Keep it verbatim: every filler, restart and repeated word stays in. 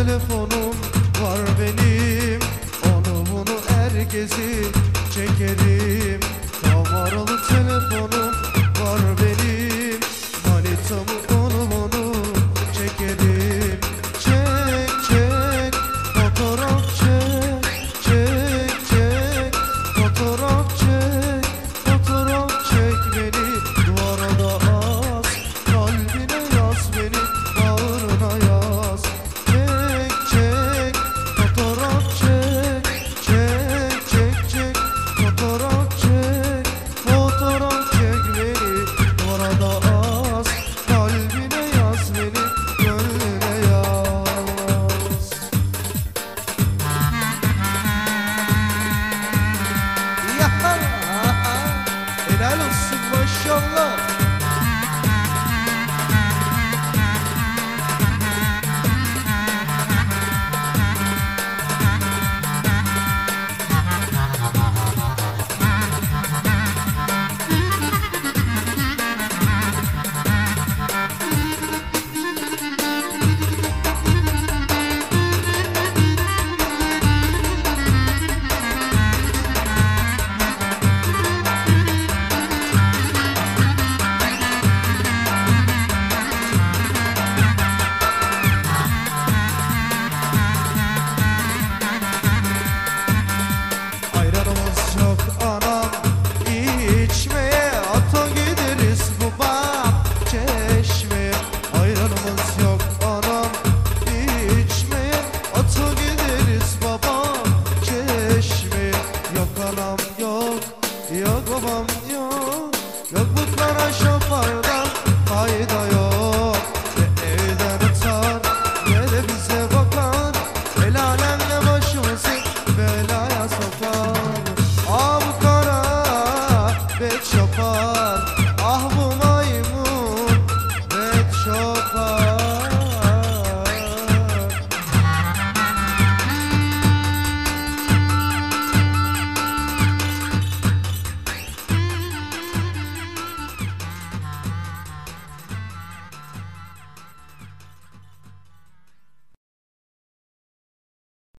telefonum var benim, onu bunu herkesi çekerim. Numaralı telefonum var benim, manitamı onu bunu çekerim. Çek çek fotoğraf çek, çek çek fotoğraf çek, fotoğraf çek beni duvara da as, kalbine yaz beni, bağrına yaz. Çek çek fotoğraf çek, çek çek çek fotoğraf çek, fotoğraf çek beni duvara da as, kalbine yaz beni, gönlüne yaz. Yaha, helal olsun maşallah. Ayranımız yok anam, içmeye ata gideriz babam çeşmeye. Ayranımız yok anam, içmeye ata gideriz babam çeşmeye. Yok anam yok, yok babam yok, yok bu kara şapardan fayda yok. Ne evden atar ne de bize bakar, el alemle başımızı belaya sokar. Ah bu kara bet yapar, ah bu